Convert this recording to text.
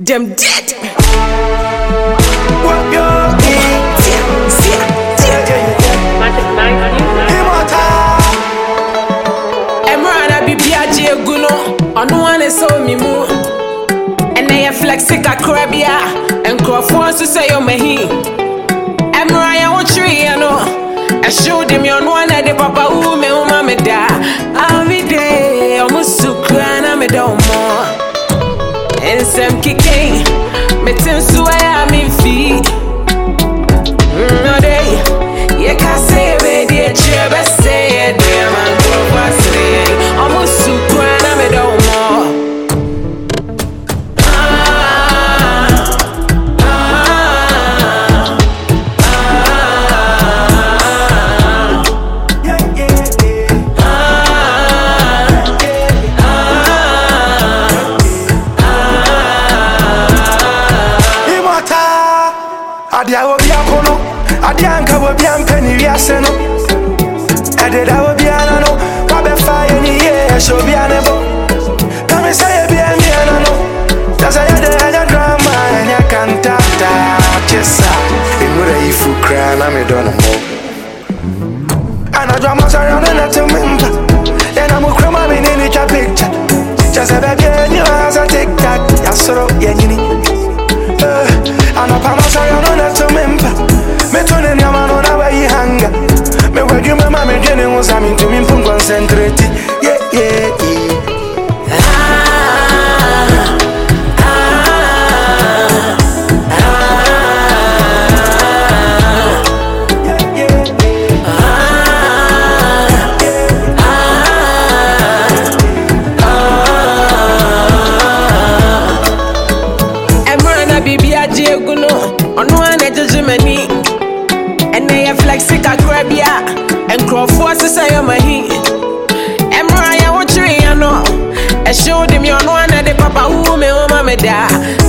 Them dead. What you Emrana bibiaje guno ono ane so mi mu ene ye flexi kakra bia enkrofo so say yo mahi Emra ya wo tree no I showed him your no ane de papa u me o ma me da every day o musukra na me do mo ensem kike metin so ya mi fi no day ye ka say we dey chebe say dem and go say o musukra na me do mo Adia wo bia kono, adia nka wo bia mpani wiase no. Ededa wo bia na no, wa be fa ye ni ye so bia ne bo. Come say bia mi na no. Just say the drama and ya cantata. Chesa, imura ifu cry na me don mo. Ana drama sorry na to member. Then I'm crema me ni cha picture. Just say bia ni as a TikTok. Ya soro ye ni. Anapama sorry no to member. Me tone ni amano na we hanga. Me we you mama me jene won sami to me pun concentrate. Yeah. Ono ane judgmeni ene ye flexi kakra bia enkrofo sesa yo mahi Emra ya wo tree no I showed him your no ane de papa u me o ma me da